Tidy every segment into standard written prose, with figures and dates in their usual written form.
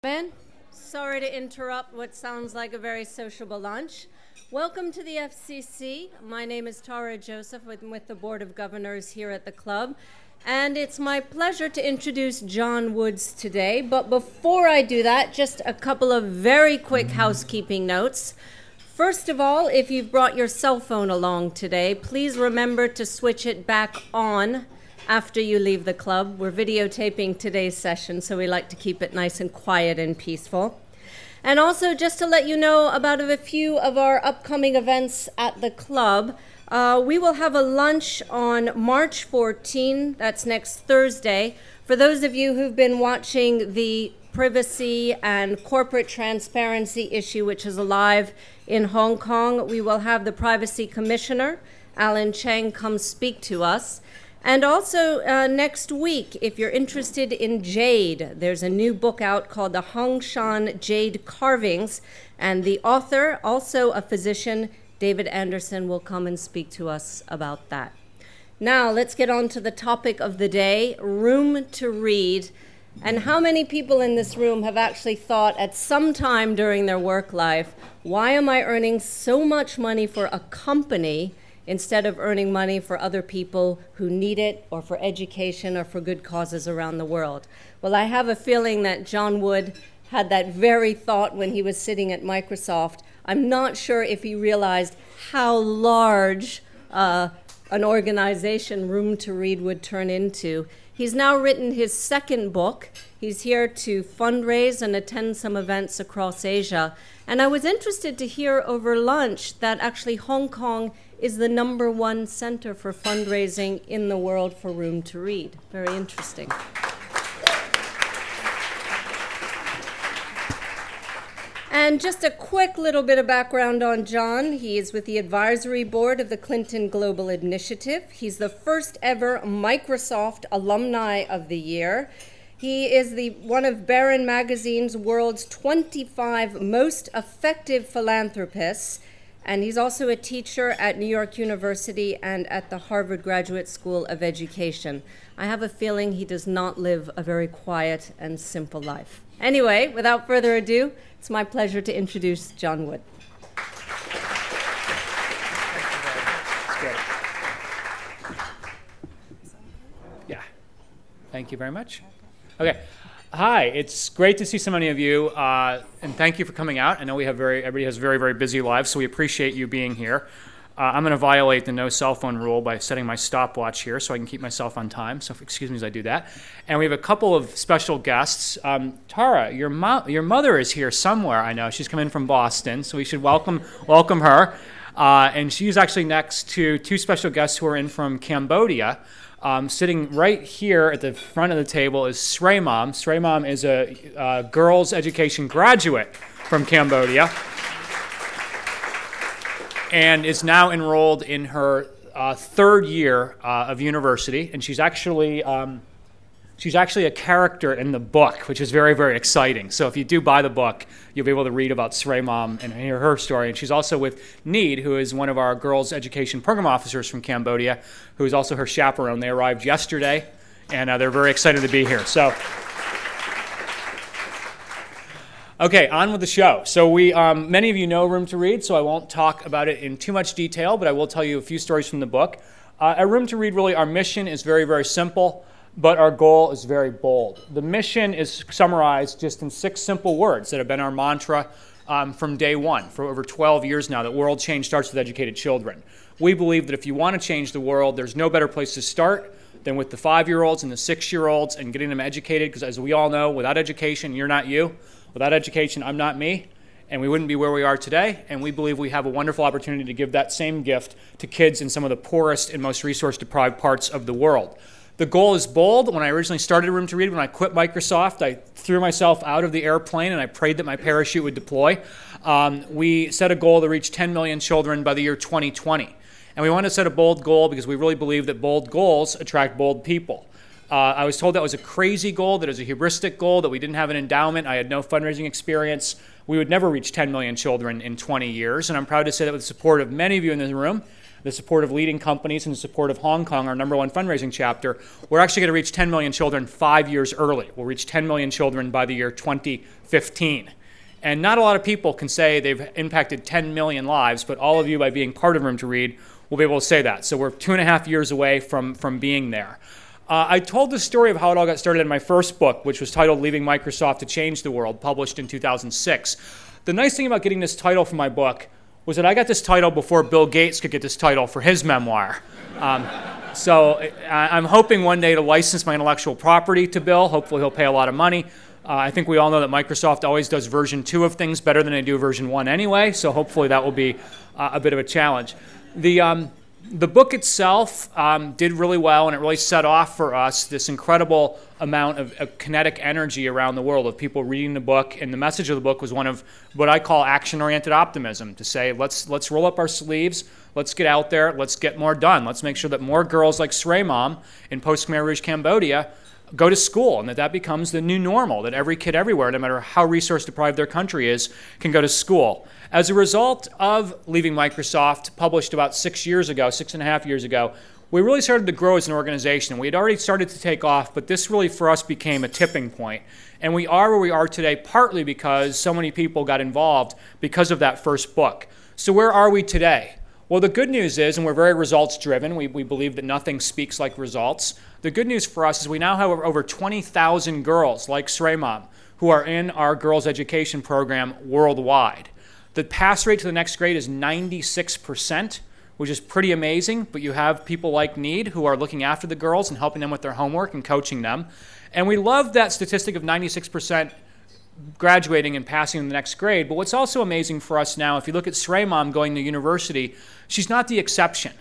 Ben, sorry to interrupt what sounds like a very sociable lunch. Welcome to the FCC. My name is Tara Joseph with the Board of Governors here at the club, and it's my pleasure to introduce John Woods today. But before I do that, just a couple of very quick housekeeping notes. First of all, if you've brought your cell phone along today, please remember to switch it back on after you leave the club. We're videotaping today's session, so we like to keep it nice and quiet and peaceful. And also, just to let you know about a few of our upcoming events at the club, we will have a lunch on March 14, that's next Thursday. For those of you who've been watching the privacy and corporate transparency issue, which is alive in Hong Kong, we will have the Privacy Commissioner, Alan Cheng, come speak to us. And also next week, if you're interested in jade, there's a new book out called The Hong Shan Jade Carvings, and the author, also a physician, David Anderson, will come and speak to us about that. Now, let's get on to the topic of the day, room to read. And how many people in this room have actually thought at some time during their work life, why am I earning so much money for a company instead of earning money for other people who need it, or for education, or for good causes around the world? Well, I have a feeling that John Wood had that very thought when he was sitting at Microsoft. I'm not sure if he realized how large an organization Room to Read would turn into. He's now written his second book. He's here to fundraise and attend some events across Asia. And I was interested to hear over lunch that actually Hong Kong is the #1 center for fundraising in the world for Room to Read. Very interesting. And just a quick little bit of background on John. He is with the advisory board of the Clinton Global Initiative. He's the first ever Microsoft Alumni of the Year. He is one of Barron Magazine's world's 25 most effective philanthropists. And he's also a teacher at New York University and at the Harvard Graduate School of Education. I have a feeling he does not live a very quiet and simple life. Anyway, without further ado, it's my pleasure to introduce John Wood. Yeah. Thank you very much. Okay. Hi, it's great to see so many of you, and thank you for coming out. I know everybody has very, very busy lives, so we appreciate you being here. I'm going to violate the no cell phone rule by setting my stopwatch here so I can keep myself on time, so excuse me as I do that. And we have a couple of special guests. Tara, your mother is here somewhere, I know. She's come in from Boston, so we should welcome her. And she's actually next to two special guests who are in from Cambodia. Sitting right here at the front of the table is Sraymom. Sraymom is a girls' education graduate from Cambodia and is now enrolled in her third year of university. And she's actually a character in the book, which is very, very exciting. So if you do buy the book, you'll be able to read about Sraymom and hear her story. And she's also with Need, who is one of our girls' education program officers from Cambodia, who is also her chaperone. They arrived yesterday, and they're very excited to be here. So, okay, on with the show. So many of you know Room to Read, so I won't talk about it in too much detail, but I will tell you a few stories from the book. At Room to Read, really, our mission is very, very simple, but our goal is very bold. The mission is summarized just in 6 simple words that have been our mantra from day one for over 12 years now, that world change starts with educated children. We believe that if you want to change the world, there's no better place to start than with the 5-year-olds and the 6-year-olds and getting them educated, because as we all know, without education, you're not you. Without education, I'm not me, and we wouldn't be where we are today. And we believe we have a wonderful opportunity to give that same gift to kids in some of the poorest and most resource-deprived parts of the world. The goal is bold. When I originally started Room to Read, when I quit Microsoft, I threw myself out of the airplane and I prayed that my parachute would deploy. We set a goal to reach 10 million children by the year 2020. And we wanted to set a bold goal because we really believe that bold goals attract bold people. I was told that was a crazy goal, that it was a hubristic goal, that we didn't have an endowment, I had no fundraising experience. We would never reach 10 million children in 20 years. And I'm proud to say that with the support of many of you in this room, the support of leading companies, and the support of Hong Kong, our number one fundraising chapter, we're actually going to reach 10 million children 5 years early. We'll reach 10 million children by the year 2015. And not a lot of people can say they've impacted 10 million lives, but all of you, by being part of Room to Read, will be able to say that. So we're 2.5 years away from being there. I told the story of how it all got started in my first book, which was titled Leaving Microsoft to Change the World, published in 2006. The nice thing about getting this title for my book was that I got this title before Bill Gates could get this title for his memoir. So I'm hoping one day to license my intellectual property to Bill. Hopefully he'll pay a lot of money. I think we all know that Microsoft always does version 2 of things better than they do version 1 anyway, so hopefully that will be a bit of a challenge. The book itself did really well, and it really set off for us this incredible amount of kinetic energy around the world of people reading the book. And the message of the book was one of what I call action-oriented optimism, to say, let's roll up our sleeves, let's get out there, let's get more done. Let's make sure that more girls like Srey Mom in post-Khmer Rouge Cambodia go to school, and that becomes the new normal, that every kid everywhere, no matter how resource-deprived their country is, can go to school. As a result of leaving Microsoft, published about 6.5 years ago, we really started to grow as an organization. We had already started to take off, but this really, for us, became a tipping point. And we are where we are today partly because so many people got involved because of that first book. So where are we today? Well, the good news is, and we're very results-driven, we believe that nothing speaks like results. The good news for us is we now have over 20,000 girls like Srey Mom who are in our girls' education program worldwide. The pass rate to the next grade is 96%, which is pretty amazing, but you have people like Need who are looking after the girls and helping them with their homework and coaching them. And we love that statistic of 96% graduating and passing in the next grade. But what's also amazing for us now, if you look at Srey Mom going to university, she's not the exception.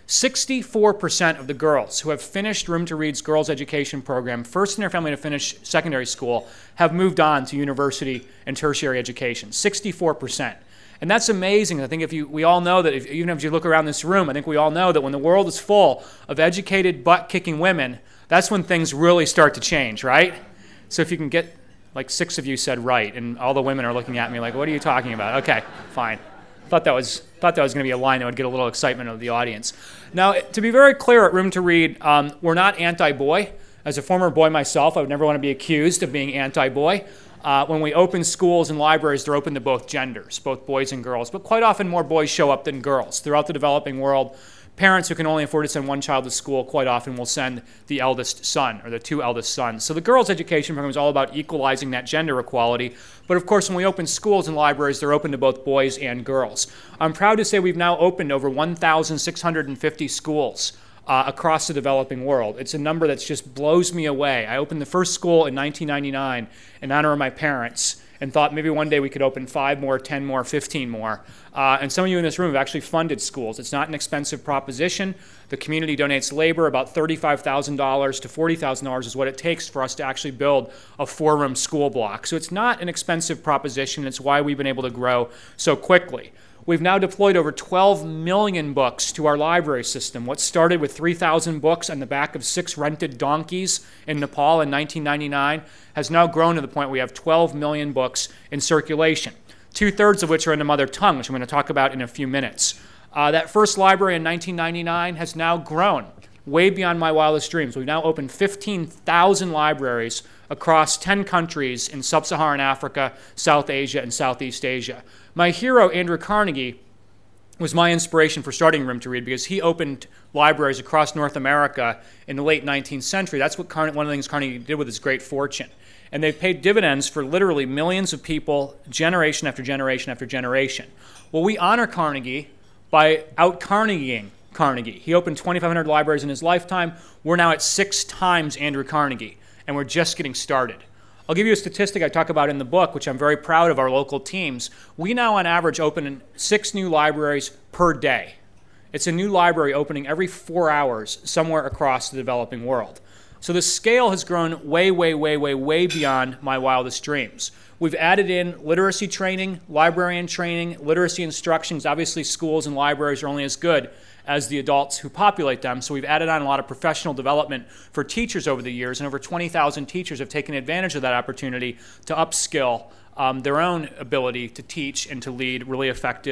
64% of the girls who have finished Room to Read's girls' education program, first in their family to finish secondary school, have moved on to university and tertiary education. 64%. And that's amazing. I think we all know that even if you look around this room, I think we all know that when the world is full of educated, butt-kicking women, that's when things really start to change, right? So if you can get, like 6 of you said right, and all the women are looking at me like, what are you talking about? Okay, fine. Thought that was going to be a line that would get a little excitement of the audience. Now, to be very clear at Room to Read, we're not anti-boy. As a former boy myself, I would never want to be accused of being anti-boy. When we open schools and libraries, they're open to both genders, both boys and girls. But quite often more boys show up than girls. Throughout the developing world, parents who can only afford to send one child to school quite often will send the eldest son or the 2 eldest sons. So the girls' education program is all about equalizing that gender equality. But of course, when we open schools and libraries, they're open to both boys and girls. I'm proud to say we've now opened over 1,650 schools across the developing world. It's a number that just blows me away. I opened the first school in 1999 in honor of my parents and thought maybe one day we could open 5 more, 10 more, 15 more. And some of you in this room have actually funded schools. It's not an expensive proposition. The community donates labor. About $35,000 to $40,000 is what it takes for us to actually build a 4-room school block. So it's not an expensive proposition. It's why we've been able to grow so quickly. We've now deployed over 12 million books to our library system. What started with 3,000 books on the back of 6 rented donkeys in Nepal in 1999 has now grown to the point where we have 12 million books in circulation, 2/3 of which are in the mother tongue, which I'm going to talk about in a few minutes. That first library in 1999 has now grown way beyond my wildest dreams. We've now opened 15,000 libraries across 10 countries in sub-Saharan Africa, South Asia, and Southeast Asia. My hero, Andrew Carnegie, was my inspiration for starting Room to Read because he opened libraries across North America in the late 19th century. That's what one of the things Carnegie did with his great fortune. And they've paid dividends for literally millions of people, generation after generation after generation. Well, we honor Carnegie by out-Carnegieing Carnegie. He opened 2,500 libraries in his lifetime. We're now at 6 times Andrew Carnegie, and we're just getting started. I'll give you a statistic I talk about in the book, which I'm very proud of our local teams. We now, on average, open 6 new libraries per day. It's a new library opening every 4 hours somewhere across the developing world. So the scale has grown way, way, way, way, way beyond my wildest dreams. We've added in literacy training, librarian training, literacy instructions. Obviously, schools and libraries are only as good as the adults who populate them. So we've added on a lot of professional development for teachers over the years, and over 20,000 teachers have taken advantage of that opportunity to upskill their own ability to teach and to lead really effective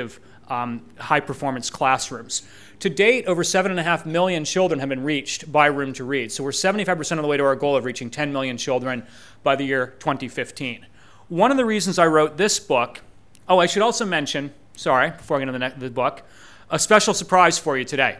high-performance classrooms. To date, over 7.5 million children have been reached by Room to Read. So we're 75% of the way to our goal of reaching 10 million children by the year 2015. One of the reasons I wrote this book, I should also mention, before I get into the book, a special surprise for you today.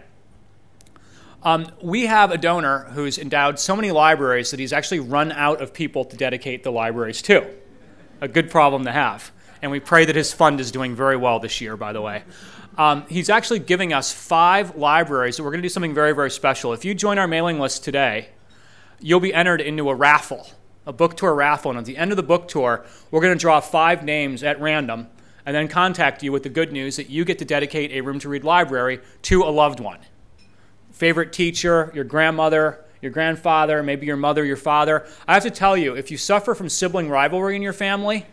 We have a donor who's endowed so many libraries that he's actually run out of people to dedicate the libraries to. A good problem to have. And we pray that his fund is doing very well this year, by the way. He's actually giving us 5 libraries, so we're going to do something very, very special. If you join our mailing list today, you'll be entered into a raffle, a book tour raffle. And at the end of the book tour, we're going to draw 5 names at random and then contact you with the good news that you get to dedicate a Room to Read library to a loved one. Favorite teacher, your grandmother, your grandfather, maybe your mother, your father. I have to tell you, if you suffer from sibling rivalry in your family,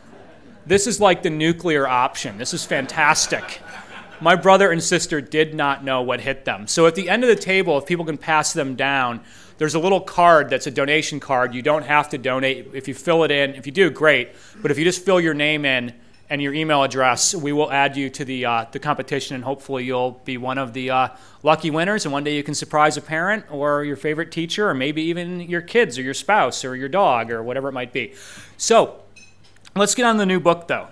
this is like the nuclear option. This is fantastic. My brother and sister did not know what hit them. So at the end of the table, if people can pass them down, there's a little card that's a donation card. You don't have to donate. If you fill it in, if you do, great. But if you just fill your name in and your email address, we will add you to the competition, and hopefully you'll be one of the lucky winners. And one day you can surprise a parent or your favorite teacher or maybe even your kids or your spouse or your dog or whatever it might be. So let's get on the new book, though.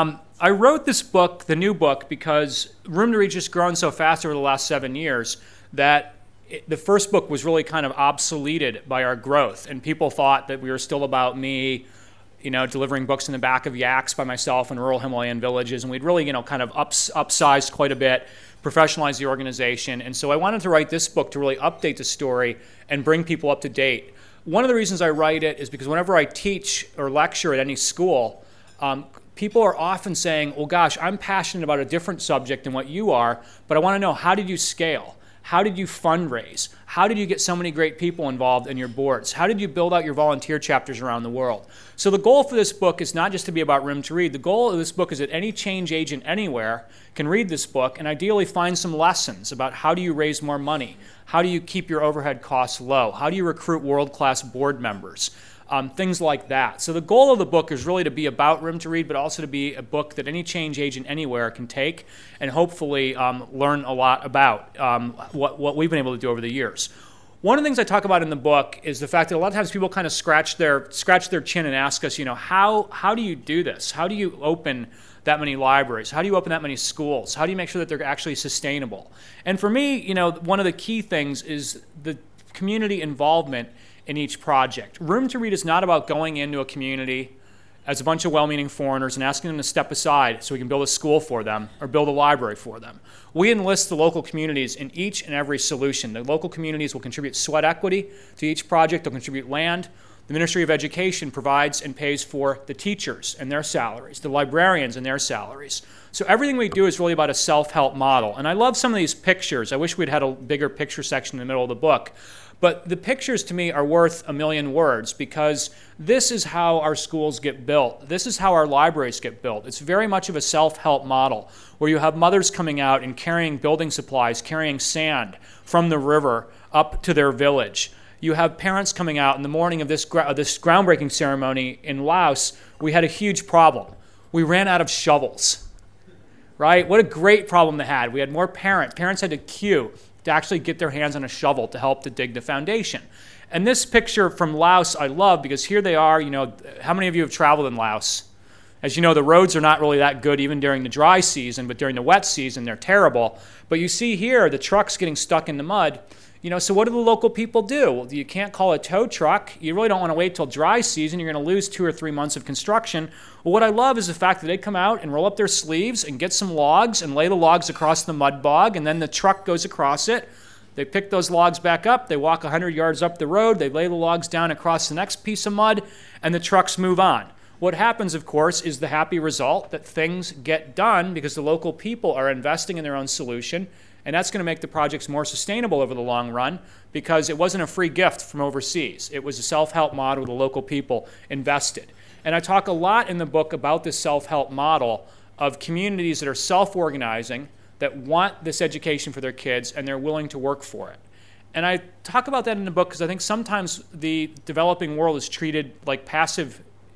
I wrote this book, the new book, because Room to Read just grown so fast over the last 7 years that the first book was really kind of obsoleted by our growth, and people thought that we were still about me, delivering books in the back of yaks by myself in rural Himalayan villages, and we'd really, kind of upsized quite a bit, professionalized the organization, and so I wanted to write this book to really update the story and bring people up to date. One of the reasons I write it is because whenever I teach or lecture at any school, people are often saying, well, gosh, I'm passionate about a different subject than what you are, but I want to know, how did you scale? How did you fundraise? How did you get so many great people involved in your boards? How did you build out your volunteer chapters around the world? So the goal for this book is not just to be about Room to Read. The goal of this book is that any change agent anywhere can read this book and ideally find some lessons about how do you raise more money? How do you keep your overhead costs low? How do you recruit world-class board members? Things like that. So the goal of the book is really to be about Room to Read, but also to be a book that any change agent anywhere can take and hopefully learn a lot about what we've been able to do over the years. One of the things I talk about in the book is the fact that a lot of times people kind of scratch their chin and ask us, how do you do this? How do you open that many libraries? How do you open that many schools? How do you make sure that they're actually sustainable? And for me, one of the key things is the community involvement in each project. Room to Read is not about going into a community as a bunch of well-meaning foreigners and asking them to step aside so we can build a school for them or build a library for them. We enlist the local communities in each and every solution. The local communities will contribute sweat equity to each project. They'll contribute land. The Ministry of Education provides and pays for the teachers and their salaries, the librarians and their salaries. So everything we do is really about a self-help model. And I love some of these pictures. I wish we'd had a bigger picture section in the middle of the book. But the pictures, to me, are worth a million words because this is how our schools get built. This is how our libraries get built. It's very much of a self-help model where you have mothers coming out and carrying building supplies, carrying sand from the river up to their village. You have parents coming out in the morning of this groundbreaking ceremony in Laos. We had a huge problem. We ran out of shovels, right? What a great problem they had. We had more parents. Parents had to queue to actually get their hands on a shovel to help to dig the foundation. And this picture from Laos I love because here they are. How many of you have traveled in Laos? As you know, the roads are not really that good even during the dry season, but during the wet season, they're terrible. But you see here, the trucks getting stuck in the mud. So what do the local people do? Well, you can't call a tow truck. You really don't want to wait till dry season. You're going to lose 2 or 3 months of construction. Well, what I love is the fact that they come out and roll up their sleeves and get some logs and lay the logs across the mud bog, and then the truck goes across it. They pick those logs back up. They walk 100 yards up the road. They lay the logs down across the next piece of mud, and the trucks move on. What happens, of course, is the happy result that things get done because the local people are investing in their own solution. And that's going to make the projects more sustainable over the long run because it wasn't a free gift from overseas. It was a self-help model the local people invested. And I talk a lot in the book about this self-help model of communities that are self-organizing, that want this education for their kids, and they're willing to work for it. And I talk about that in the book because I think sometimes the developing world is treated like passive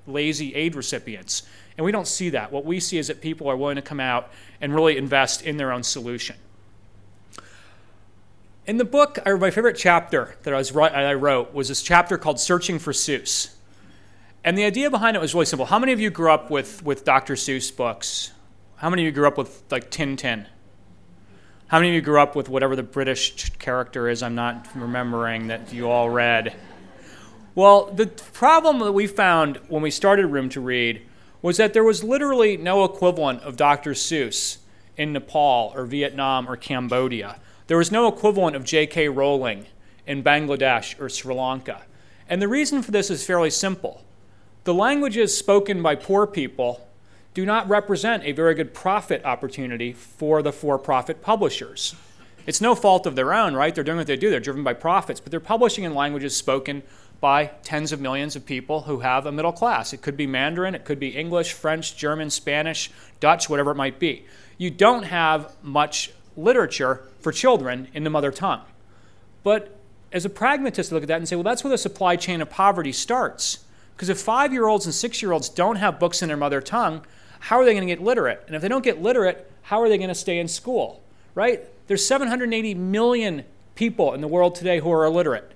lazy aid recipients. And we don't see that. What we see is that people are willing to come out and really invest in their own solution. In the book, my favorite chapter that I wrote was this chapter called Searching for Seuss. And the idea behind it was really simple. How many of you grew up with Dr. Seuss books? How many of you grew up with like Tintin? How many of you grew up with whatever the British character is I'm not remembering that you all read? Well, the problem that we found when we started Room to Read was that there was literally no equivalent of Dr. Seuss in Nepal or Vietnam or Cambodia. There was no equivalent of J.K. Rowling in Bangladesh or Sri Lanka. And the reason for this is fairly simple. The languages spoken by poor people do not represent a very good profit opportunity for the for-profit publishers. It's no fault of their own, right? They're doing what they do. They're driven by profits, but they're publishing in languages spoken by tens of millions of people who have a middle class. It could be Mandarin, it could be English, French, German, Spanish, Dutch, whatever it might be. You don't have much literature for children in the mother tongue. But as a pragmatist, I look at that and say, well, that's where the supply chain of poverty starts. Because if 5-year-olds and 6-year-olds don't have books in their mother tongue, how are they going to get literate? And if they don't get literate, how are they going to stay in school, right? There's 780 million people in the world today who are illiterate.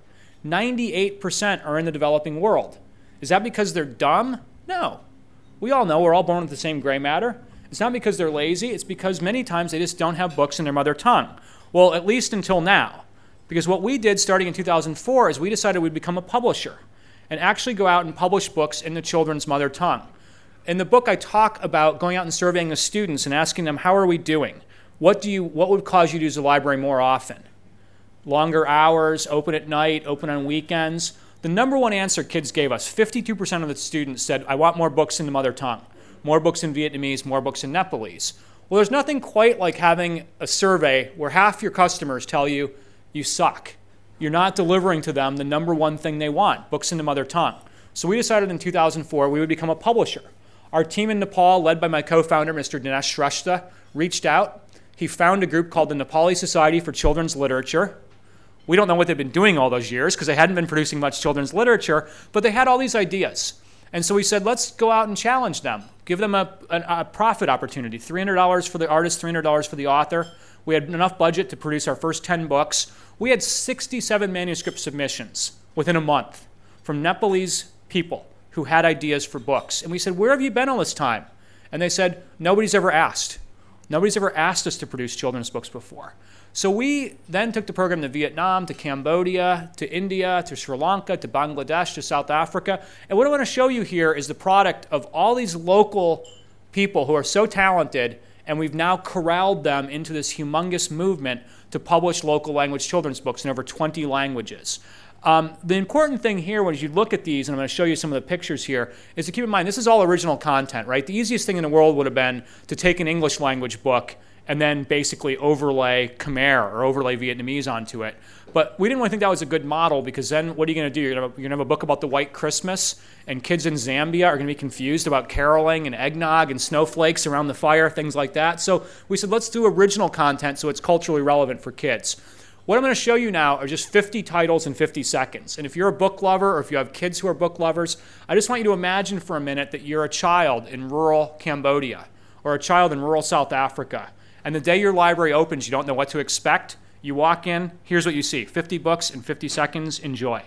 98% are in the developing world. Is that because they're dumb? No. We all know we're all born with the same gray matter. It's not because they're lazy. It's because many times they just don't have books in their mother tongue. Well, at least until now. Because what we did starting in 2004 is we decided we'd become a publisher and actually go out and publish books in the children's mother tongue. In the book, I talk about going out and surveying the students and asking them, how are we doing? What would cause you to use the library more often? Longer hours, open at night, open on weekends. The number one answer kids gave us, 52% of the students said, I want more books in the mother tongue. More books in Vietnamese, more books in Nepalese. Well, there's nothing quite like having a survey where half your customers tell you, you suck. You're not delivering to them the number one thing they want, books in the mother tongue. So we decided in 2004 we would become a publisher. Our team in Nepal, led by my co-founder, Mr. Dinesh Shrestha, reached out. He found a group called the Nepali Society for Children's Literature. We don't know what they've been doing all those years because they hadn't been producing much children's literature, but they had all these ideas. And so we said, let's go out and challenge them. Give them a profit opportunity, $300 for the artist, $300 for the author. We had enough budget to produce our first 10 books. We had 67 manuscript submissions within a month from Nepalese people who had ideas for books. And we said, where have you been all this time? And they said, nobody's ever asked. Nobody's ever asked us to produce children's books before. So we then took the program to Vietnam, to Cambodia, to India, to Sri Lanka, to Bangladesh, to South Africa. And what I want to show you here is the product of all these local people who are so talented, and we've now corralled them into this humongous movement to publish local language children's books in over 20 languages. The important thing here, when you look at these, and I'm going to show you some of the pictures here, is to keep in mind this is all original content, right? The easiest thing in the world would have been to take an English language book and then basically overlay Khmer or overlay Vietnamese onto it. But we didn't really think that was a good model because then what are you going to do? You're going to have a book about the White Christmas, and kids in Zambia are going to be confused about caroling and eggnog and snowflakes around the fire, things like that. So we said, let's do original content so it's culturally relevant for kids. What I'm going to show you now are just 50 titles in 50 seconds. And if you're a book lover or if you have kids who are book lovers, I just want you to imagine for a minute that you're a child in rural Cambodia or a child in rural South Africa. And the day your library opens, you don't know what to expect. You walk in, here's what you see. 50 books in 50 seconds. Enjoy.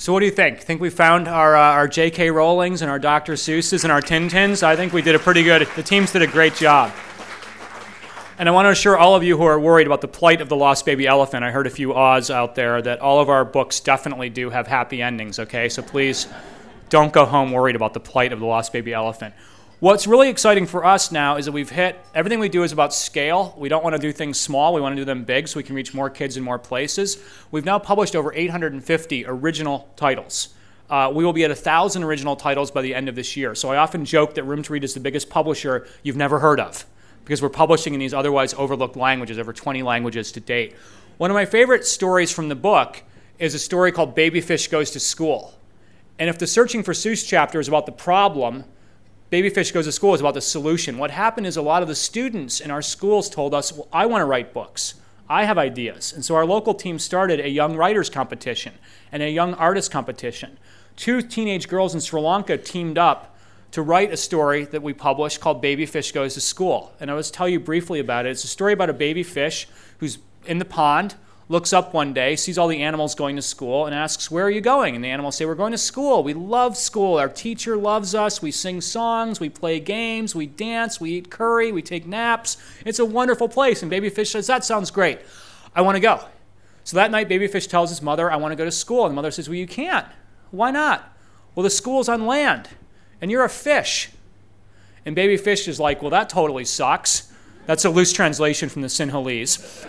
So what do you think? Think we found our J.K. Rowlings and our Dr. Seuss's and our Tintins? I think we did the teams did a great job. And I want to assure all of you who are worried about the plight of the lost baby elephant, I heard a few ahs out there, that all of our books definitely do have happy endings, okay? So please don't go home worried about the plight of the lost baby elephant. What's really exciting for us now is that we've hit, everything we do is about scale. We don't want to do things small. We want to do them big so we can reach more kids in more places. We've now published over 850 original titles. We will be at 1,000 original titles by the end of this year. So I often joke that Room to Read is the biggest publisher you've never heard of, because we're publishing in these otherwise overlooked languages, over 20 languages to date. One of my favorite stories from the book is a story called Baby Fish Goes to School. And if the Searching for Seuss chapter is about the problem, Baby Fish Goes to School is about the solution. What happened is a lot of the students in our schools told us, well, I want to write books. I have ideas. And so our local team started a young writers competition and a young artist competition. 2 teenage girls in Sri Lanka teamed up to write a story that we published called Baby Fish Goes to School. And I will tell you briefly about it. It's a story about a baby fish who's in the pond, looks up one day, sees all the animals going to school, and asks, where are you going? And the animals say, we're going to school. We love school. Our teacher loves us. We sing songs. We play games. We dance. We eat curry. We take naps. It's a wonderful place. And Baby Fish says, that sounds great. I want to go. So that night, Baby Fish tells his mother, I want to go to school. And the mother says, well, you can't. Why not? Well, the school's on land, and you're a fish. And Baby Fish is like, well, that totally sucks. That's a loose translation from the Sinhalese.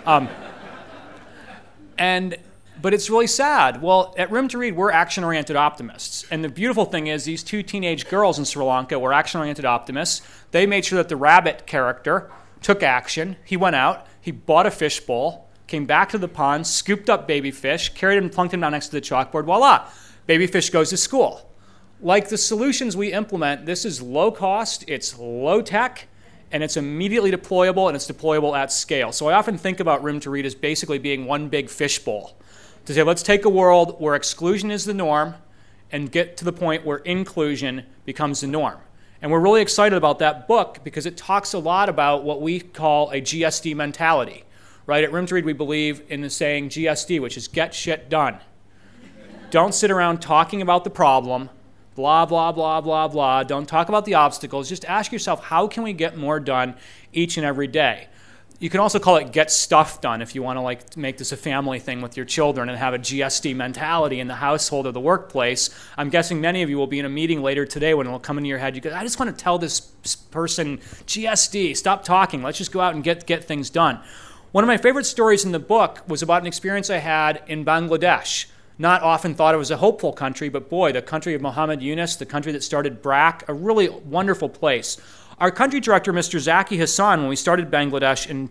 But it's really sad. Well, at Room to Read, we're action-oriented optimists. And the beautiful thing is these 2 teenage girls in Sri Lanka were action-oriented optimists. They made sure that the rabbit character took action. He went out, he bought a fishbowl, came back to the pond, scooped up Baby Fish, carried him and plunked him down next to the chalkboard. Voila, Baby Fish goes to school. Like the solutions we implement, this is low cost, it's low tech, and it's immediately deployable, and it's deployable at scale. So I often think about Room to Read as basically being one big fishbowl. To say, let's take a world where exclusion is the norm and get to the point where inclusion becomes the norm. And we're really excited about that book because it talks a lot about what we call a GSD mentality. Right? At Room to Read, we believe in the saying GSD, which is get shit done. Don't sit around talking about the problem, blah, blah, blah, blah, blah. Don't talk about the obstacles. Just ask yourself, how can we get more done each and every day? You can also call it get stuff done if you want to make this a family thing with your children and have a GSD mentality in the household or the workplace. I'm guessing many of you will be in a meeting later today when it will come into your head. You go, I just want to tell this person, GSD, stop talking. Let's just go out and get things done. One of my favorite stories in the book was about an experience I had in Bangladesh. Not often thought it was a hopeful country, but boy, the country of Muhammad Yunus, the country that started BRAC, a really wonderful place. Our country director, Mr. Zaki Hassan, when we started Bangladesh in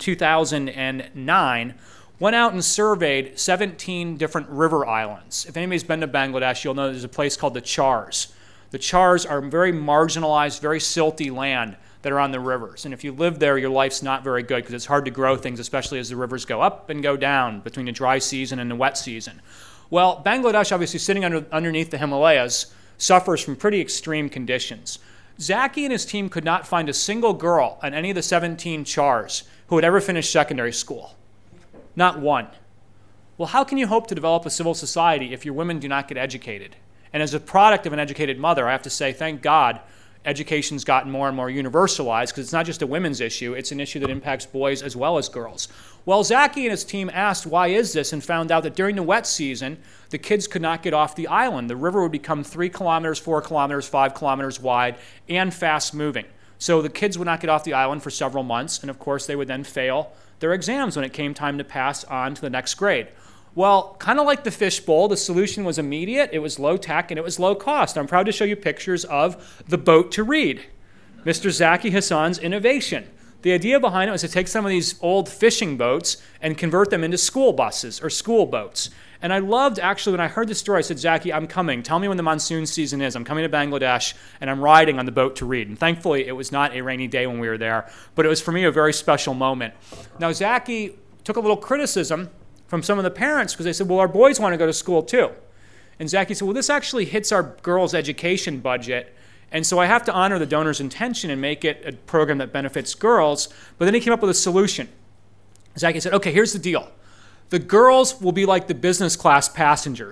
2009, went out and surveyed 17 different river islands. If anybody's been to Bangladesh, you'll know there's a place called the Chars. The Chars are very marginalized, very silty land that are on the rivers. And if you live there, your life's not very good because it's hard to grow things, especially as the rivers go up and go down between the dry season and the wet season. Well, Bangladesh, obviously sitting underneath the Himalayas, suffers from pretty extreme conditions. Zaki and his team could not find a single girl on any of the 17 Chars who had ever finished secondary school. Not one. Well, how can you hope to develop a civil society if your women do not get educated? And as a product of an educated mother, I have to say, thank God, education's gotten more and more universalized because it's not just a women's issue, it's an issue that impacts boys as well as girls. Well, Zaki and his team asked, why is this? And found out that during the wet season, the kids could not get off the island. The river would become 3 kilometers, 4 kilometers, 5 kilometers wide and fast moving. So the kids would not get off the island for several months, and of course they would then fail their exams when it came time to pass on to the next grade. Well, kind of like the fishbowl, the solution was immediate, it was low tech, and it was low cost. I'm proud to show you pictures of the boat to read, Mr. Zaki Hassan's innovation. The idea behind it was to take some of these old fishing boats and convert them into school buses or school boats. And I loved, actually, when I heard this story, I said, Zaki, I'm coming. Tell me when the monsoon season is. I'm coming to Bangladesh, and I'm riding on the boat to read. And thankfully, it was not a rainy day when we were there, but it was, for me, a very special moment. Now, Zaki took a little criticism from some of the parents because they said, well, our boys want to go to school too. And Zaki said, well, this actually hits our girls' education budget, and so I have to honor the donor's intention and make it a program that benefits girls. But then he came up with a solution. Zaki said, okay, here's the deal. The girls will be like the business class passengers.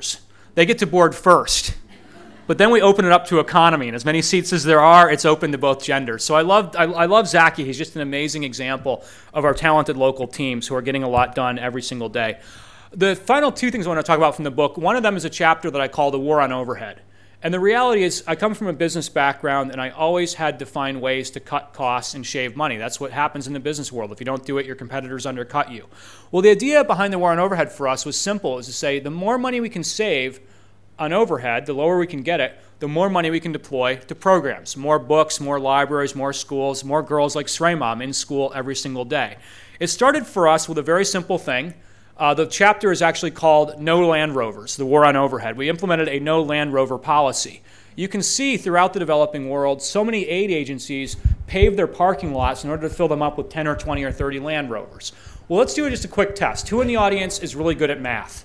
They get to board first. But then we open it up to economy, and as many seats as there are, it's open to both genders. So I love Zachy. He's just an amazing example of our talented local teams who are getting a lot done every single day. The final two things I want to talk about from the book, one of them is a chapter that I call The War on Overhead. And the reality is I come from a business background, and I always had to find ways to cut costs and shave money. That's what happens in the business world. If you don't do it, your competitors undercut you. Well, the idea behind the war on overhead for us was simple, is to say the more money we can save on overhead, the lower we can get it, the more money we can deploy to programs. More books, more libraries, more schools, more girls like Sreymam in school every single day. It started for us with a very simple thing. The chapter is actually called No Land Rovers, the War on Overhead. We implemented a no Land Rover policy. You can see throughout the developing world, so many aid agencies pave their parking lots in order to fill them up with 10 or 20 or 30 Land Rovers. Well, let's do just a quick test. Who in the audience is really good at math?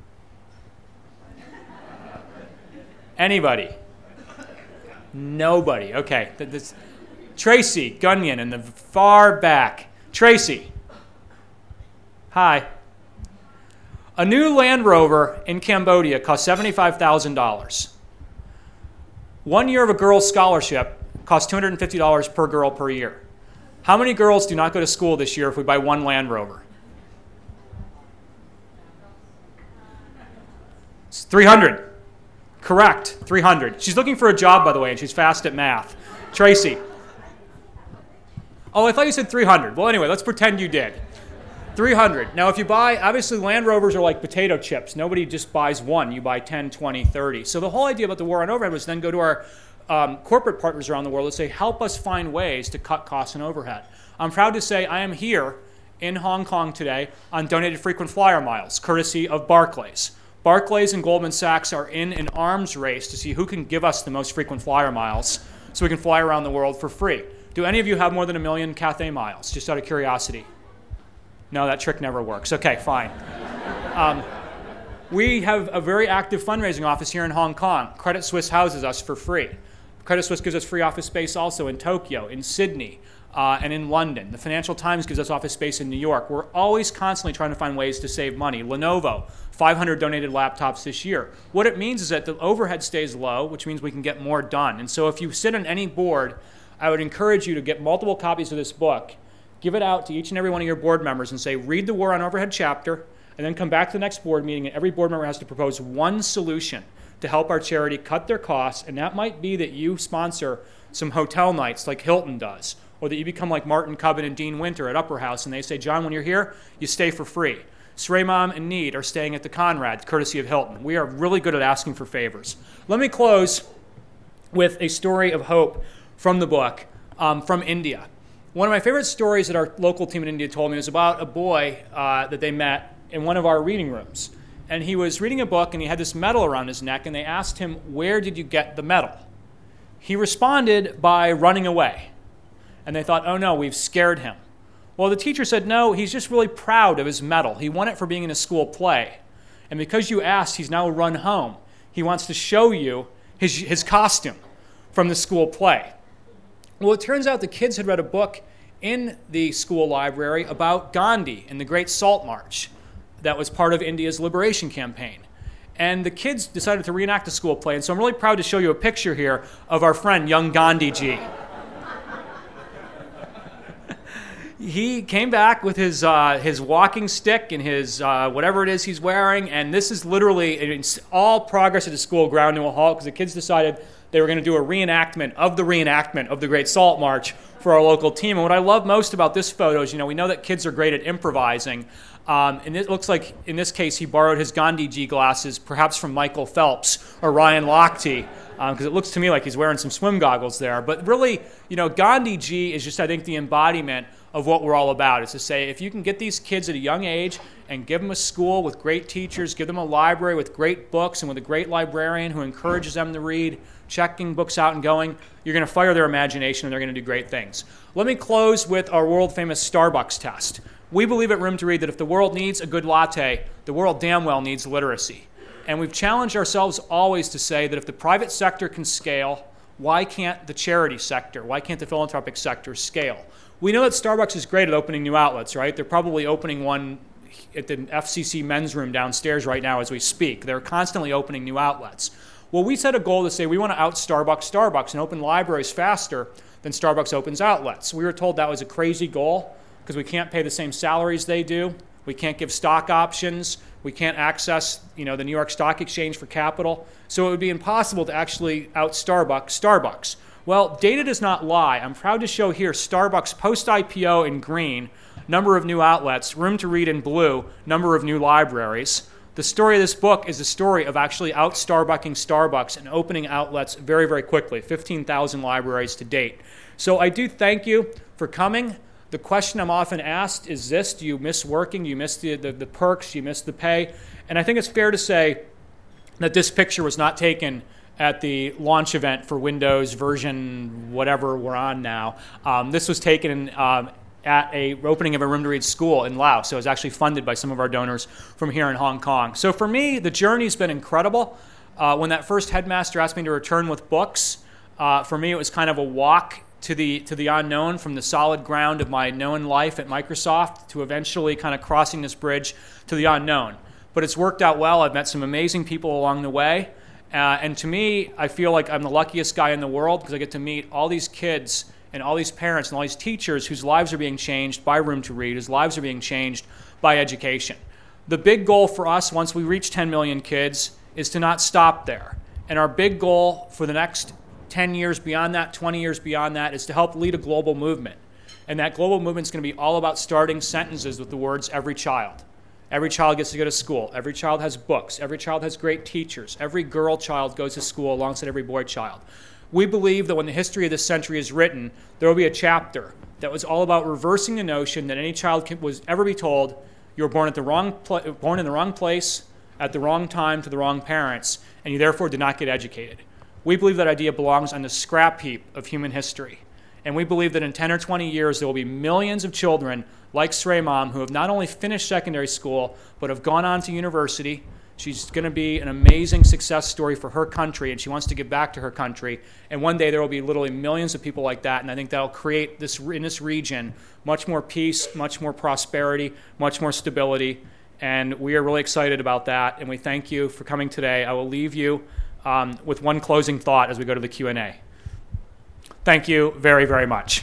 Anybody? Nobody. Okay. Tracy Gunyon in the far back. Tracy. Hi. A new Land Rover in Cambodia costs $75,000. 1 year of a girl's scholarship costs $250 per girl per year. How many girls do not go to school this year if we buy one Land Rover? It's 300. Correct, 300. She's looking for a job, by the way, and she's fast at math. Tracy. Oh, I thought you said 300. Well, anyway, let's pretend you did. 300. Now, if you buy, obviously Land Rovers are like potato chips. Nobody just buys one. You buy 10, 20, 30. So the whole idea about the war on overhead was then go to our corporate partners around the world and say, help us find ways to cut costs and overhead. I'm proud to say I am here in Hong Kong today on donated frequent flyer miles, courtesy of Barclays. Barclays and Goldman Sachs are in an arms race to see who can give us the most frequent flyer miles so we can fly around the world for free. Do any of you have more than 1 million Cathay miles, just out of curiosity? No, that trick never works. Okay, fine. We have a very active fundraising office here in Hong Kong. Credit Suisse houses us for free. Credit Suisse gives us free office space also in Tokyo, in Sydney, and in London. The Financial Times gives us office space in New York. We're always constantly trying to find ways to save money. Lenovo, 500 donated laptops this year. What it means is that the overhead stays low, which means we can get more done. And so if you sit on any board, I would encourage you to get multiple copies of this book, give it out to each and every one of your board members and say, read the War on Overhead chapter, and then come back to the next board meeting, and every board member has to propose one solution to help our charity cut their costs. And that might be that you sponsor some hotel nights like Hilton does, or that you become like Martin Cubbin and Dean Winter at Upper House, and they say, John, when you're here, you stay for free. Sreymam and Need are staying at the Conrad, courtesy of Hilton. We are really good at asking for favors. Let me close with a story of hope from the book, from India. One of my favorite stories that our local team in India told me was about a boy that they met in one of our reading rooms. And he was reading a book, and he had this medal around his neck, and they asked him, where did you get the medal? He responded by running away. And they thought, oh no, we've scared him. Well, the teacher said, no, he's just really proud of his medal. He won it for being in a school play. And because you asked, he's now run home. He wants to show you his costume from the school play. Well, it turns out the kids had read a book in the school library about Gandhi and the Great Salt March that was part of India's liberation campaign. And the kids decided to reenact a school play. And so I'm really proud to show you a picture here of our friend, young Gandhi Ji. He came back with his walking stick and his whatever it is he's wearing, and this is literally all progress at the school ground to a halt because the kids decided they were going to do a reenactment of the Great Salt March for our local team. And what I love most about this photo is, we know that kids are great at improvising, and it looks like in this case he borrowed his Gandhi Ji glasses, perhaps from Michael Phelps or Ryan Lochte, because it looks to me like he's wearing some swim goggles there. But really, Gandhi Ji is just, I think, the embodiment of what we're all about, is to say, if you can get these kids at a young age and give them a school with great teachers, give them a library with great books and with a great librarian who encourages them to read, checking books out and going, you're going to fire their imagination and they're going to do great things. Let me close with our world-famous Starbucks test. We believe at Room to Read that if the world needs a good latte, the world damn well needs literacy. And we've challenged ourselves always to say that if the private sector can scale, why can't the charity sector, why can't the philanthropic sector scale? We know that Starbucks is great at opening new outlets, right? They're probably opening one FCC men's room downstairs right now as we speak. They're constantly opening new outlets. Well, we set a goal to say we want to Starbucks and open libraries faster than Starbucks opens outlets. We were told that was a crazy goal because we can't pay the same salaries they do. We can't give stock options. We can't access, the New York Stock Exchange for capital. So it would be impossible to actually Starbucks. Well, data does not lie. I'm proud to show here Starbucks post-IPO in green, number of new outlets, room to read in blue, number of new libraries. The story of this book is a story of actually Starbucking Starbucks and opening outlets very, very quickly, 15,000 libraries to date. So I do thank you for coming. The question I'm often asked is this: do you miss working? Do you miss the perks? Do you miss the pay? And I think it's fair to say that this picture was not taken at the launch event for Windows version whatever we're on now. This was taken at a opening of a Room to Read school in Laos. So it was actually funded by some of our donors from here in Hong Kong. So for me, the journey's been incredible. When that first headmaster asked me to return with books, for me it was kind of a walk to the unknown, from the solid ground of my known life at Microsoft to eventually kind of crossing this bridge to the unknown. But it's worked out well. I've met some amazing people along the way. And to me, I feel like I'm the luckiest guy in the world because I get to meet all these kids and all these parents and all these teachers whose lives are being changed by Room to Read, whose lives are being changed by education. The big goal for us, once we reach 10 million kids, is to not stop there. And our big goal for the next 10 years beyond that, 20 years beyond that, is to help lead a global movement. And that global movement is going to be all about starting sentences with the words, every child. Every child gets to go to school. Every child has books. Every child has great teachers. Every girl child goes to school alongside every boy child. We believe that when the history of this century is written, there will be a chapter that was all about reversing the notion that any child was ever be told you were born in the wrong place, at the wrong time, to the wrong parents, and you therefore did not get educated. We believe that idea belongs on the scrap heap of human history. And we believe that in 10 or 20 years, there will be millions of children like Sreymam who have not only finished secondary school, but have gone on to university. She's going to be an amazing success story for her country, and she wants to give back to her country. And one day there will be literally millions of people like that, and I think that will create in this region much more peace, much more prosperity, much more stability. And we are really excited about that, and we thank you for coming today. I will leave you with one closing thought as we go to the Q&A. Thank you very, very much.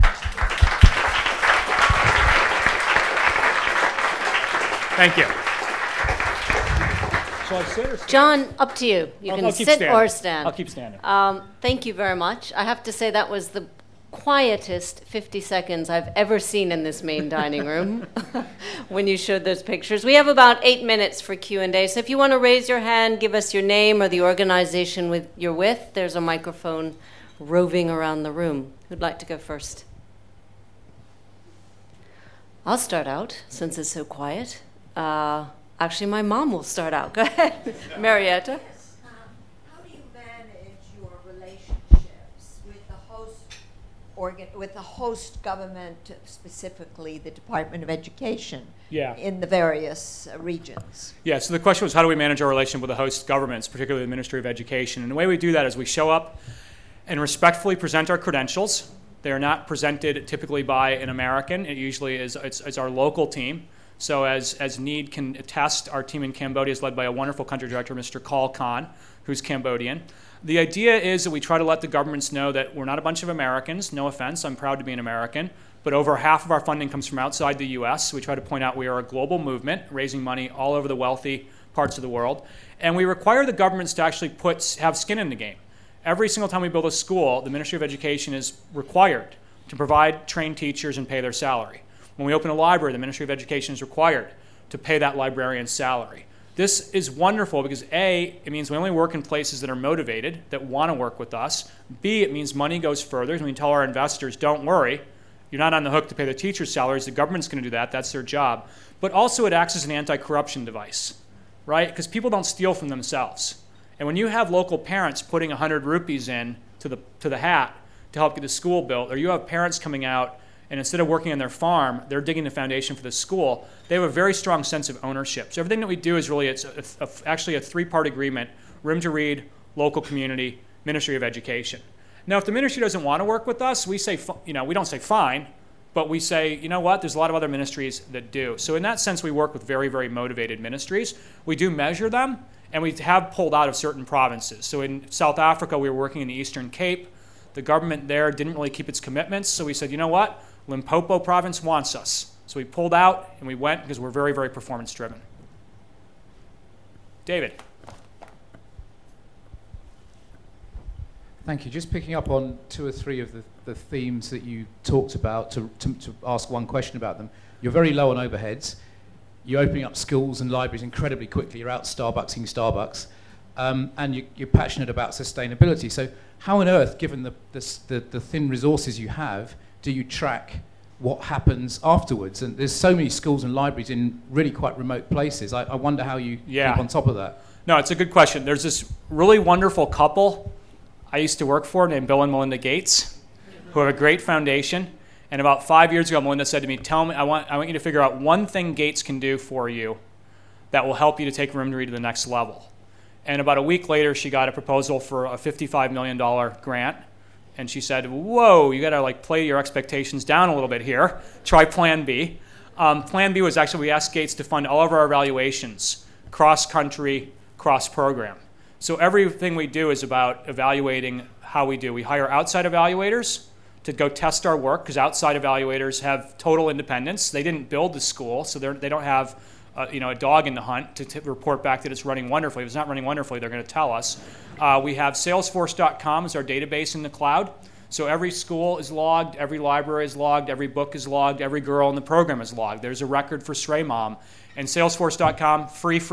Thank you. Shall I sit or stand? John, up to you. You can sit standing. or stand. I'll keep standing. Thank you very much. I have to say that was the quietest 50 seconds I've ever seen in this main dining room when you showed those pictures. We have about 8 minutes for Q&A, so if you want to raise your hand, give us your name or the organization you're with, there's a microphone roving around the room. Who'd like to go first? I'll start out, since it's so quiet. Actually, my mom will start out. Go ahead, Marietta. Yes. How do you manage your relationships with the host government, specifically the Department of Education, in the various regions? Yeah, so the question was, how do we manage our relationship with the host governments, particularly the Ministry of Education? And the way we do that is we show up and respectfully present our credentials. They are not presented typically by an American. It usually is our local team. So as Need can attest, our team in Cambodia is led by a wonderful country director, Mr. Kal Khan, who's Cambodian. The idea is that we try to let the governments know that we're not a bunch of Americans. No offense, I'm proud to be an American. But over half of our funding comes from outside the U.S. So we try to point out we are a global movement, raising money all over the wealthy parts of the world. And we require the governments to actually have skin in the game. Every single time we build a school, the Ministry of Education is required to provide trained teachers and pay their salary. When we open a library, the Ministry of Education is required to pay that librarian's salary. This is wonderful because A, it means we only work in places that are motivated, that want to work with us. B, it means money goes further. We tell our investors, don't worry, you're not on the hook to pay the teachers' salaries. The government's going to do that. That's their job. But also it acts as an anti-corruption device, right? Because people don't steal from themselves. And when you have local parents putting 100 rupees in to the hat to help get the school built, or you have parents coming out and instead of working on their farm, they're digging the foundation for the school, they have a very strong sense of ownership. So everything that we do is really, it's actually a three-part agreement: Room to Read, local community, Ministry of Education. Now, if the ministry doesn't want to work with us, we say, we don't say fine. But we say, you know what, there's a lot of other ministries that do. So in that sense, we work with very, very motivated ministries. We do measure them, and we have pulled out of certain provinces. So in South Africa, we were working in the Eastern Cape. The government there didn't really keep its commitments, so we said, you know what, Limpopo province wants us. So we pulled out, and we went because we're very, very performance-driven. David. Thank you. Just picking up on 2 or 3 of the themes that you talked about, to ask one question about them. You're very low on overheads. You're opening up schools and libraries incredibly quickly. You're out Starbucksing Starbucks. And you're passionate about sustainability. So how on earth, given the thin resources you have, do you track what happens afterwards? And there's so many schools and libraries in really quite remote places. I wonder how you keep on top of that. No, it's a good question. There's this really wonderful couple I used to work for named Bill and Melinda Gates, who have a great foundation. And about 5 years ago, Melinda said to me, "Tell me, I want you to figure out one thing Gates can do for you that will help you to take Room to Read to the next level." And about a week later, she got a proposal for a $55 million grant. And she said, "Whoa, you got to play your expectations down a little bit here. Try Plan B." Plan B was actually, we asked Gates to fund all of our evaluations, cross-country, cross-program. So everything we do is about evaluating how we do. We hire outside evaluators to go test our work, because outside evaluators have total independence. They didn't build the school, so they don't have a dog in the hunt to report back that it's running wonderfully. If it's not running wonderfully, they're going to tell us. We have Salesforce.com as our database in the cloud. So every school is logged, every library is logged, every book is logged, every girl in the program is logged. There's a record for Stray Mom. And Salesforce.com,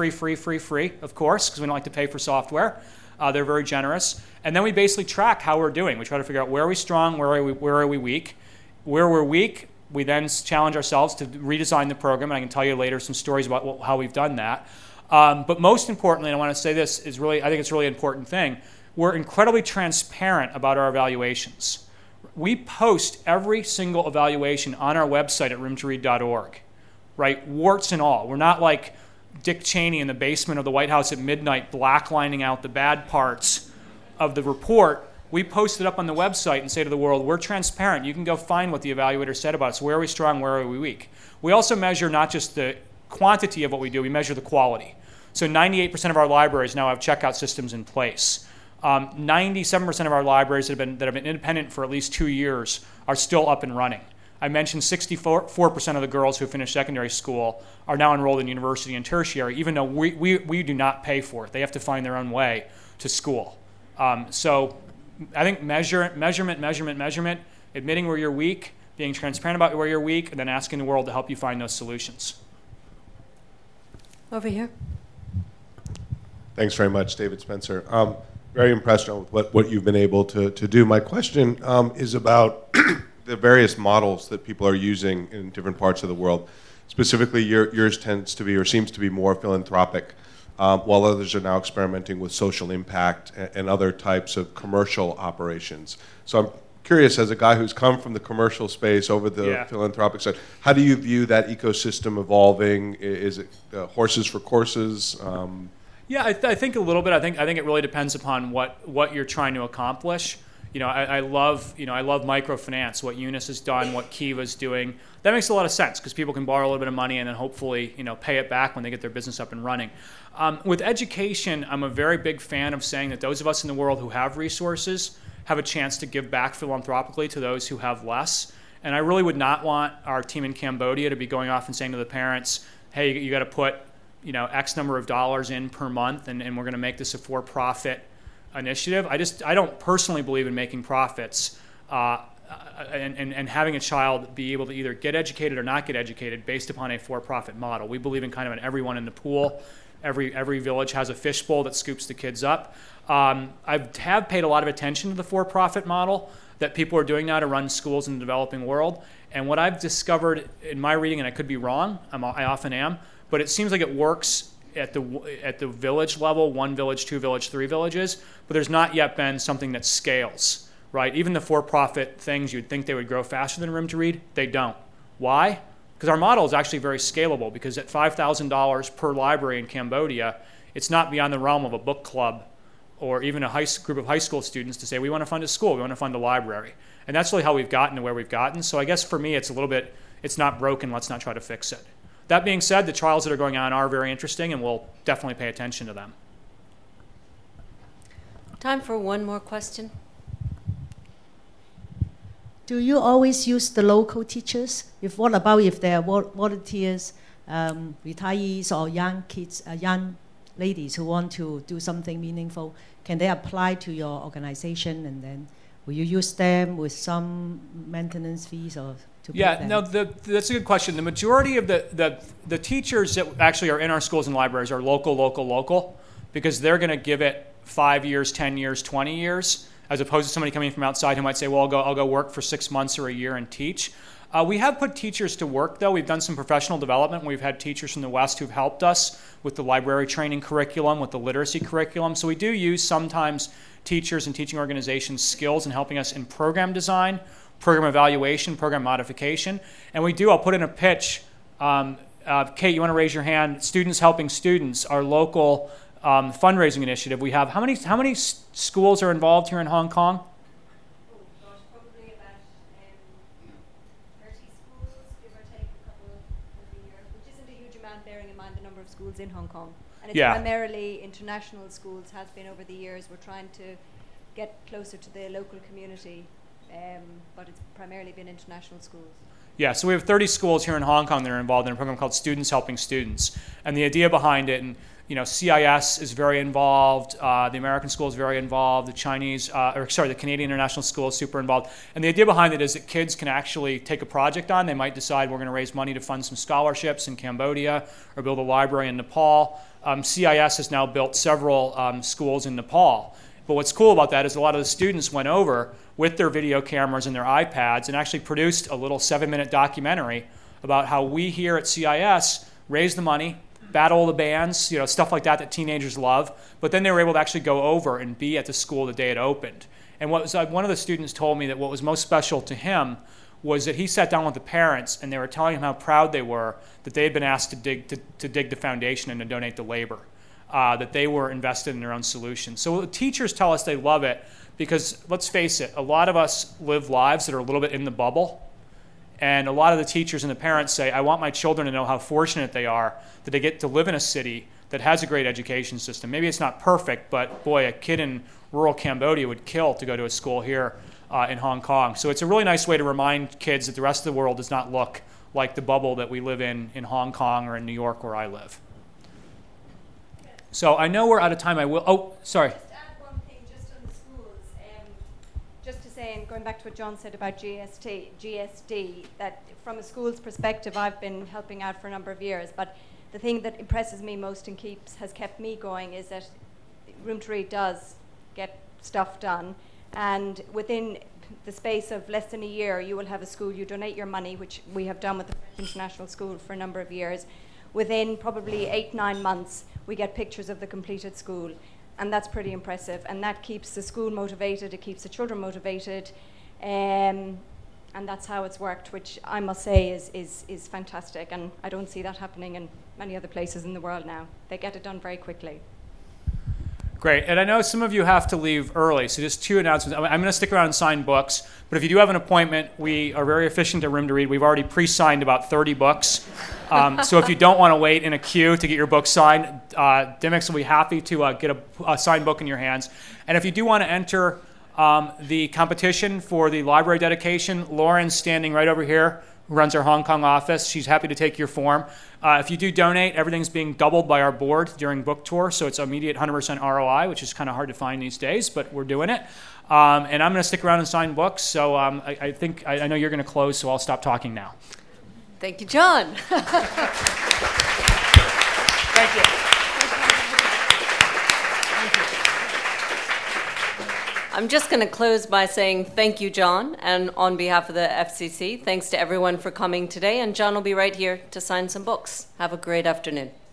free, of course, because we don't like to pay for software. They're very generous. And then we basically track how we're doing. We try to figure out where are we strong, where are we weak. Where we're weak, we then challenge ourselves to redesign the program, and I can tell you later some stories about how we've done that. But most importantly, and I want to say this, I think it's a really important thing, we're incredibly transparent about our evaluations. We post every single evaluation on our website at roomtoread.org, right? Warts and all. We're not like Dick Cheney in the basement of the White House at midnight blacklining out the bad parts of the report. We post it up on the website and say to the world, we're transparent. You can go find what the evaluator said about us. Where are we strong? Where are we weak? We also measure not just the quantity of what we do, we measure the quality. So 98% of our libraries now have checkout systems in place. 97% of our libraries that have been independent for at least 2 years are still up and running. I mentioned 64% of the girls who finish secondary school are now enrolled in university and tertiary, even though we do not pay for it. They have to find their own way to school. So I think measurement, admitting where you're weak, being transparent about where you're weak, and then asking the world to help you find those solutions. Over here. Thanks very much, David Spencer. Very impressed with what you've been able to do. My question is about the various models that people are using in different parts of the world. Specifically, yours tends to be or seems to be more philanthropic, while others are now experimenting with social impact and other types of commercial operations. So I'm curious, as a guy who's come from the commercial space over the philanthropic side, how do you view that ecosystem evolving? Is it horses for courses? Yeah, I think a little bit. I think it really depends upon what you're trying to accomplish. I love microfinance, what Eunice has done, what Kiva's doing. That makes a lot of sense because people can borrow a little bit of money and then hopefully pay it back when they get their business up and running. With education, I'm a very big fan of saying that those of us in the world who have resources have a chance to give back philanthropically to those who have less. And I really would not want our team in Cambodia to be going off and saying to the parents, hey, you got to put X number of dollars in per month and we're going to make this a for-profit initiative. I don't personally believe in making profits and having a child be able to either get educated or not get educated based upon a for-profit model. We believe in kind of an everyone in the pool. Every village has a fishbowl that scoops the kids up. I have paid a lot of attention to the for-profit model that people are doing now to run schools in the developing world. And what I've discovered in my reading, and I could be wrong, I often am, but it seems like it works at the village level, 1 village, 2 village, 3 villages, but there's not yet been something that scales, right? Even the for-profit things, you'd think they would grow faster than Room to Read. They don't. Why? Because our model is actually very scalable, because at $5,000 per library in Cambodia, it's not beyond the realm of a book club or even a group of high school students to say, we want to fund a school, we want to fund a library. And that's really how we've gotten to where we've gotten. So I guess for me, it's a little bit, it's not broken, let's not try to fix it. That being said, the trials that are going on are very interesting, and we'll definitely pay attention to them. Time for one more question. Do you always use the local teachers? What about if they are volunteers, retirees, or young kids, young ladies who want to do something meaningful? Can they apply to your organization, and then will you use them with some maintenance fees or to pay them? No, that's a good question. The majority of the teachers that actually are in our schools and libraries are local, because they're going to give it 5 years, 10 years, 20 years, as opposed to somebody coming from outside who might say, well, I'll go work for 6 months or a year and teach. We have put teachers to work, though. We've done some professional development. We've had teachers from the West who've helped us with the library training curriculum, with the literacy curriculum. So we do use sometimes teachers and teaching organizations' skills in helping us in program design, program evaluation, program modification. And we do, I'll put in a pitch. Kate, you want to raise your hand? Students Helping Students, our local fundraising initiative. We have, how many schools are involved here in Hong Kong? Probably about 30 schools, give or take a couple every year, which isn't a huge amount bearing in mind the number of schools in Hong Kong. And it's primarily international schools, has been over the years. We're trying to get closer to the local community, but it's primarily been international schools. Yeah, so we have 30 schools here in Hong Kong that are involved in a program called Students Helping Students. And the idea behind it, and CIS is very involved, the American School is very involved, the Canadian International School is super involved. And the idea behind it is that kids can actually take a project on. They might decide we're going to raise money to fund some scholarships in Cambodia or build a library in Nepal. CIS has now built several schools in Nepal. But what's cool about that is a lot of the students went over with their video cameras and their iPads and actually produced a little 7-minute documentary about how we here at CIS raise the money, battle the bands, stuff like that teenagers love. But then they were able to actually go over and be at the school the day it opened. And one of the students told me that what was most special to him was that he sat down with the parents and they were telling him how proud they were that they had been asked to dig the foundation and to donate the labor, that they were invested in their own solution. So the teachers tell us they love it because, let's face it, a lot of us live lives that are a little bit in the bubble. And a lot of the teachers and the parents say, I want my children to know how fortunate they are that they get to live in a city that has a great education system. Maybe it's not perfect, but boy, a kid in rural Cambodia would kill to go to a school here in Hong Kong. So it's a really nice way to remind kids that the rest of the world does not look like the bubble that we live in Hong Kong or in New York where I live. So I know we're out of time. Sorry. Just add one thing just on the schools. Just to say, and going back to what John said about GSD, that from a school's perspective, I've been helping out for a number of years, but the thing that impresses me most and has kept me going is that Room to Read does get stuff done, and within the space of less than a year, you will have a school, you donate your money, which we have done with the International School for a number of years. Within probably 8-9 months, we get pictures of the completed school, and that's pretty impressive, and that keeps the school motivated, it keeps the children motivated, and that's how it's worked, which I must say is fantastic, and I don't see that happening in many other places in the world now. They get it done very quickly. Great, and I know some of you have to leave early, so just 2 announcements. I'm going to stick around and sign books, but if you do have an appointment, we are very efficient at Room to Read. We've already pre-signed about 30 books, so if you don't want to wait in a queue to get your book signed, Dymocks will be happy to get a signed book in your hands. And if you do want to enter the competition for the library dedication, Lauren's standing right over here, who runs our Hong Kong office. She's happy to take your form. If you do donate, everything's being doubled by our board during book tour, so it's immediate 100% ROI, which is kind of hard to find these days, but we're doing it. And I'm going to stick around and sign books, so I think I know you're going to close, so I'll stop talking now. Thank you, John. Thank you. I'm just going to close by saying thank you, John, and on behalf of the FCC, thanks to everyone for coming today, and John will be right here to sign some books. Have a great afternoon.